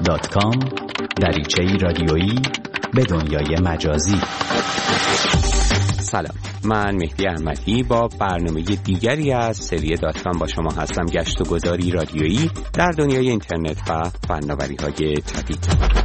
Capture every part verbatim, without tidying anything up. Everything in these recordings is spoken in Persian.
دات کام دریچه‌ای رادیویی به دنیای مجازی. سلام، من مهدی احمدی با برنامه دیگری از سری دات کام با شما هستم. گشت و گذاری رادیویی در دنیای اینترنت و فناوری‌های جدید.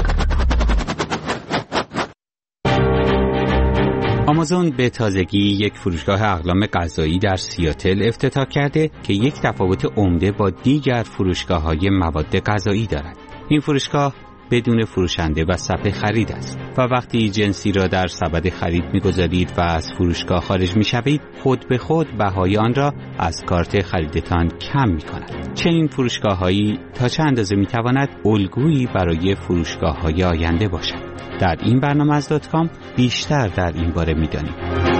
آمازون به تازگی یک فروشگاه اقلام غذایی در سیاتل افتتاح کرده که یک تفاوت عمده با دیگر فروشگاه‌های مواد غذایی دارد. این فروشگاه بدون فروشنده و صفحه خرید است و وقتی جنسی را در سبد خرید می‌گذارید و از فروشگاه خارج می‌شوید، خود به خود بهای آن را از کارت خریدتان کم می‌کند. چنین فروشگاه‌هایی تا چه اندازه می‌تواند الگویی برای فروشگاه‌های آینده باشد؟ در این برنامه از دات کام بیشتر در این باره می‌دانیم.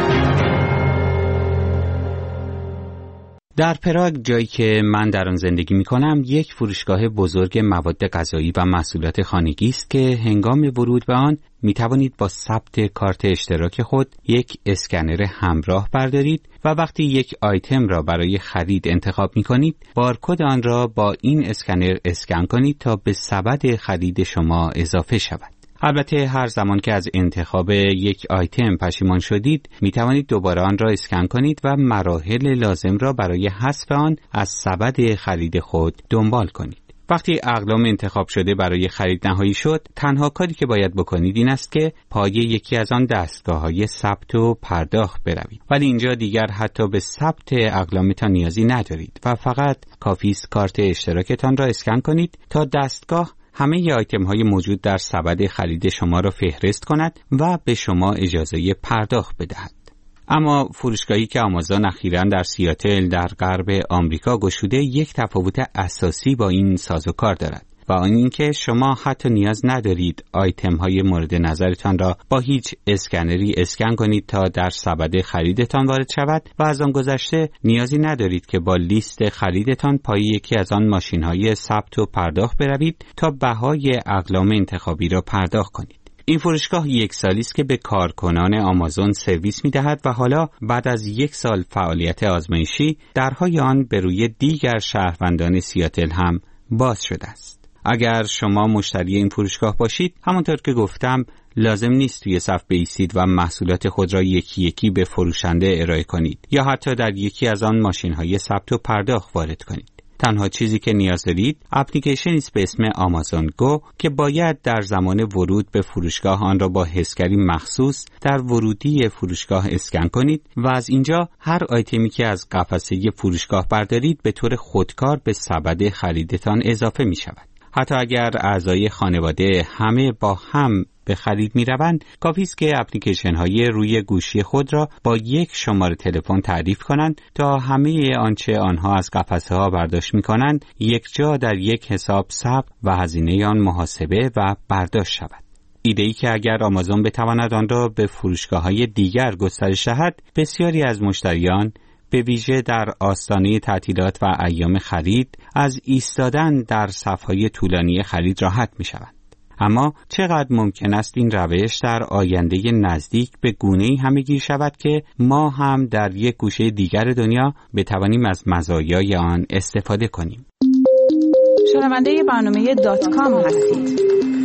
در پراگ، جایی که من در آن زندگی می‌کنم، یک فروشگاه بزرگ مواد غذایی و محصولات خانگی است که هنگام ورود به آن می‌توانید با ثبت کارت اشتراک خود یک اسکنر همراه بردارید و وقتی یک آیتم را برای خرید انتخاب می‌کنید، بارکد آن را با این اسکنر اسکن کنید تا به سبد خرید شما اضافه شود. البته هر زمان که از انتخاب یک آیتم پشیمان شدید، می توانید دوباره آن را اسکن کنید و مراحل لازم را برای حذف آن از سبد خرید خود دنبال کنید. وقتی اقلام انتخاب شده برای خرید نهایی شد، تنها کاری که باید بکنید این است که پای یکی از آن دستگاه‌های ثبت و پرداخت بروید. ولی اینجا دیگر حتی به ثبت اقلامتان نیازی ندارید و فقط کافی است کارت اشتراکتان را اسکن کنید تا دستگاه همه ی آیتم های موجود در سبد خرید شما را فهرست کند و به شما اجازه پرداخت بدهد. اما فروشگاهی که آمازون اخیراً در سیاتل در غرب آمریکا گشوده یک تفاوت اساسی با این سازوکار دارد و آن اینکه شما حتی نیاز ندارید آیتم های مورد نظرتان را با هیچ اسکنری اسکن کنید تا در سبد خریدتان وارد شود و از آن گذشته نیازی ندارید که با لیست خریدتان پای یکی از آن ماشین های ثبت و پرداخت بروید تا بهای اقلام انتخابی را پرداخت کنید. این فروشگاه یک سالی است که به کارکنان آمازون سرویس می‌دهد و حالا بعد از یک سال فعالیت آزمایشی درهای آن به روی دیگر شهروندان سیاتل هم باز شده است. اگر شما مشتری این فروشگاه باشید، همانطور که گفتم لازم نیست توی صف بایستید و محصولات خود را یکی یکی به فروشنده ارائه کنید یا حتی در یکی از آن ماشین‌های ثبت و پرداخت وارد کنید. تنها چیزی که نیاز دارید اپلیکیشنی است به اسم آمازون گو که باید در زمان ورود به فروشگاه آن را با حسگری مخصوص در ورودی فروشگاه اسکن کنید و از اینجا هر آیتمی که از قفسه فروشگاه بردارید به طور خودکار به سبد خریدتان اضافه می شود. حتی اگر اعضای خانواده همه با هم به خرید می روند، کافی است که اپلیکیشن های روی گوشی خود را با یک شماره تلفن تعریف کنند تا همه آنچه آنها از قفسه ها برداشت می کنند یک جا در یک حساب ثبت و هزینه آن محاسبه و برداشت شود. ایده‌ای که اگر آمازون بتواند آن را به فروشگاه های دیگر گسترش دهد، بسیاری از مشتریان به ویژه در آستانه تعطیلات و ایام خرید از ایستادن در صف‌های طولانی خرید راحت می‌شوند. اما چقدر ممکن است این روش در آینده نزدیک به گونه‌ای همه‌گیر شود که ما هم در یک گوشه دیگر دنیا بتوانیم از مزایای آن استفاده کنیم؟ شنونده برنامه دات کام هستید.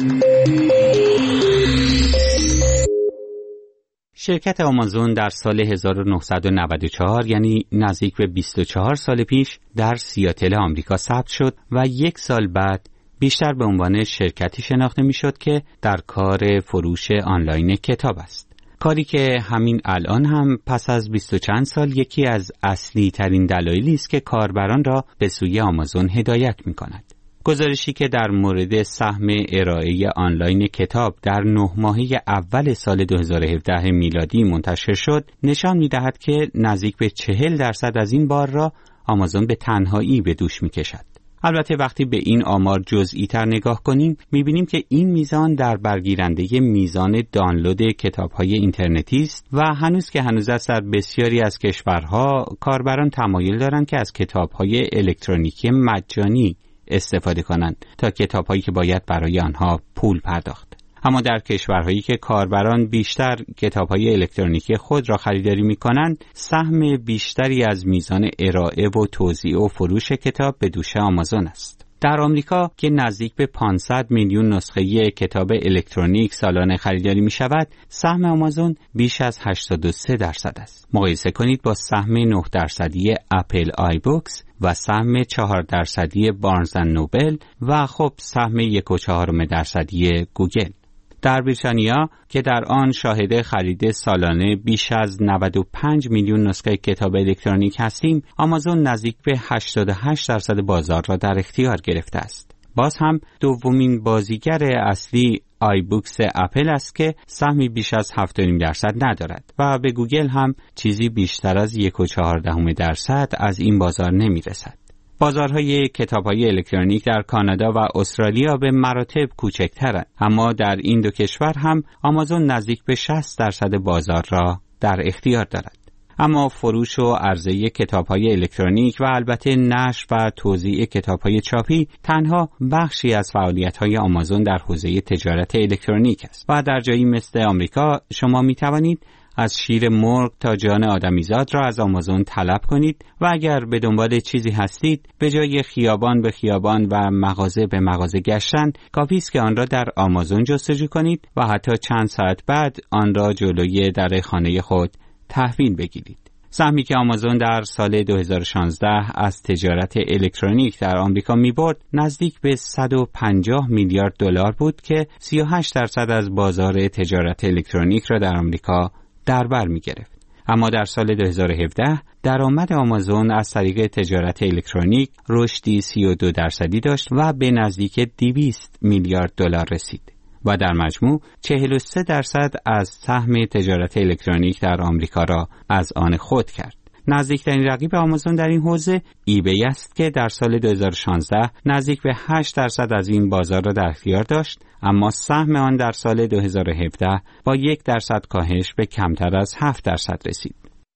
شرکت آمازون در سال هزار و نهصد و نود و چهار، یعنی نزدیک به بیست و چهار سال پیش، در سیاتل آمریکا ثبت شد و یک سال بعد بیشتر به عنوان شرکتی شناخته میشد که در کار فروش آنلاین کتاب است. کاری که همین الان هم پس از بیست و چند سال یکی از اصلی ترین دلایلی است که کاربران را به سوی آمازون هدایت می کند. گزارشی که در مورد سهم ارائه آنلاین کتاب در نه ماهه اول سال دو هزار و هفده میلادی منتشر شد، نشان می‌دهد که نزدیک به چهل درصد از این بار را آمازون به تنهایی به دوش می‌کشد. البته وقتی به این آمار جزئی تر نگاه کنیم، می‌بینیم که این میزان در برگیرنده میزان دانلود کتاب‌های اینترنتی است و هنوز که هنوز است در بسیاری از کشورها کاربران تمایل دارند که از کتاب‌های الکترونیکی مجانی استفاده کنند تا کتاب‌هایی که باید برای آنها پول پرداخت. اما در کشورهایی که کاربران بیشتر کتاب‌های الکترونیکی خود را خریداری می‌کنند، سهم بیشتری از میزان ارائه و توزیع و فروش کتاب به دوش آمازون است. در آمریکا که نزدیک به پانصد میلیون نسخه کتاب الکترونیک سالانه خریداری می شود، سهم آمازون بیش از هشتاد و سه درصد است. مقایسه کنید با سهم نه درصدی اپل آی بوکس و سهم چهار درصدی بارنز اند نوبل و خب سهم یک و چهارم درصدی گوگل. در بریتانیا که در آن شاهد خرید سالانه بیش از نود و پنج میلیون نسخه کتاب الکترونیک هستیم، آمازون نزدیک به هشتاد و هشت درصد بازار را در اختیار گرفته است. باز هم دومین بازیگر اصلی آی بوکس اپل است که سهمی بیش از هفت و نیم درصد ندارد و به گوگل هم چیزی بیشتر از یک و چهار دهم درصد از این بازار نمی رسد. بازارهای کتاب‌های الکترونیک در کانادا و استرالیا به مراتب کوچکترند، اما در این دو کشور هم آمازون نزدیک به شصت درصد بازار را در اختیار دارد. اما فروش و عرضه کتاب‌های الکترونیک و البته نشر و توزیع کتاب‌های چاپی تنها بخشی از فعالیت‌های آمازون در حوزه تجارت الکترونیک است و در جایی مثل آمریکا شما می‌توانید از شیر مرغ تا جان آدمیزاد را از آمازون طلب کنید و اگر به دنبال چیزی هستید به جای خیابان به خیابان و مغازه به مغازه گشتن، کافی است که آن را در آمازون جستجو کنید و حتی چند ساعت بعد آن را جلوی در خانه خود تحویل بگیرید. سهمی که آمازون در سال دو هزار و شانزده از تجارت الکترونیک در آمریکا می‌برد نزدیک به صد و پنجاه میلیارد دلار بود که سی و هشت درصد از بازار تجارت الکترونیک را در آمریکا در بر می گرفت. اما در سال دو هزار و هفده درآمد آمازون از طریق تجارت الکترونیک رشدی سی و دو درصدی داشت و به نزدیک دویست میلیارد دلار رسید و در مجموع چهل و سه درصد از سهم تجارت الکترونیک در آمریکا را از آن خود کرد. نزدیکترین رقیب آمازون در این حوزه ایبی است که در سال دو هزار و شانزده نزدیک به هشت درصد از این بازار را در اختیار داشت، اما سهم آن در سال دو هزار و هفده با یک درصد کاهش به کمتر از هفت درصد رسید.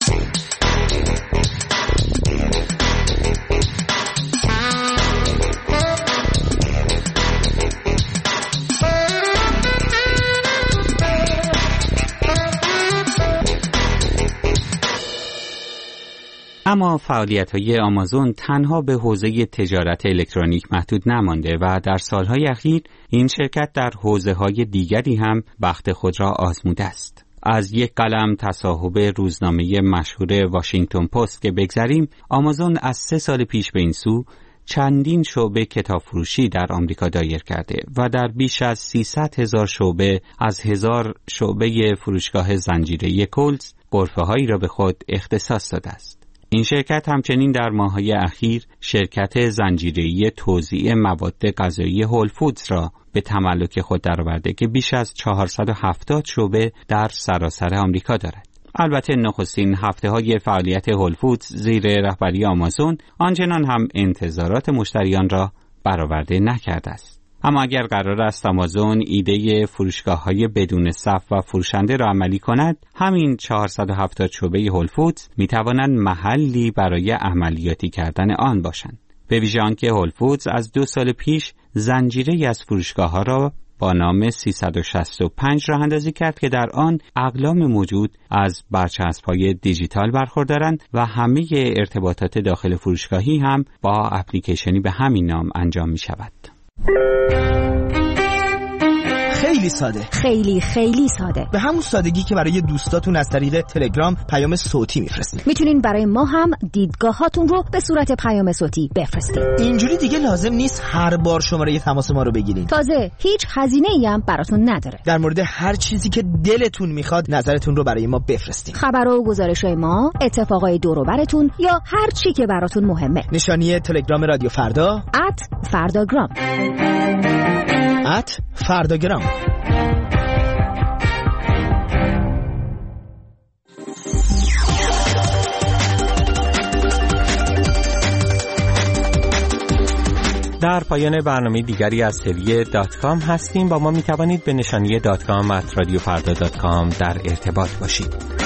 اما فعالیت‌های آمازون تنها به حوزه تجارت الکترونیک محدود نمانده و در سالهای اخیر این شرکت در حوزه‌های دیگری هم بخت خود را آزموده است. از یک قلم تصاحب روزنامه مشهور واشنگتن پست که بگذریم، آمازون از سه سال پیش به این سو چندین شعبه کتاب فروشی در آمریکا دایر کرده و در بیش از سیصد هزار شعبه از هزار شعبه فروشگاه زنجیره کولز غرفه‌هایی را به خود اختصاص داده است. این شرکت همچنین در ماه‌های اخیر شرکت زنجیره‌ای توزیع مواد غذایی هول فودز را به تملک خود درآورده که بیش از چهارصد و هفتاد شعبه در سراسر آمریکا دارد. البته نخستین هفته‌های فعالیت هول فودز زیر رهبری آمازون آنچنان هم انتظارات مشتریان را برآورده نکرده است. اما اگر قرار است آمازون ایده فروشگاه‌های بدون صف و فروشنده را عملی کند، همین چهارصد و هفتاد شعبه هول فودز می‌توانند محلی برای عملیاتی کردن آن باشند. به ویژه آنکه هول فودز از دو سال پیش زنجیره‌ای از فروشگاه‌ها را با نام سیصد و شصت و پنج راه اندازی کرد که در آن اقلام موجود از برچسب‌های دیجیتال برخوردارند و همه ارتباطات داخل فروشگاهی هم با اپلیکیشنی به همین نام انجام می‌شود. خیلی ساده، خیلی خیلی ساده، به همون سادگی که برای دوستاتون از طریق تلگرام پیام صوتی میفرستین. میتونین برای ما هم دیدگاهاتون رو به صورت پیام صوتی بفرستین. اینجوری دیگه لازم نیست هر بار شماره تماس ما رو بگیرین. تازه هیچ هزینه‌ای هم براتون نداره. در مورد هر چیزی که دلتون میخواد نظرتون رو برای ما بفرستین. خبر و گزارش‌های ما، اتفاقای دور و براتون یا هر چی که براتون مهمه. نشانی تلگرام رادیو فردا ات فرداگرام ات فرداگرام. در پایان برنامه دیگری از سری دات کام هستیم. با ما می توانید به نشانی دات کام ات رادیو فردا دات کام در ارتباط باشید.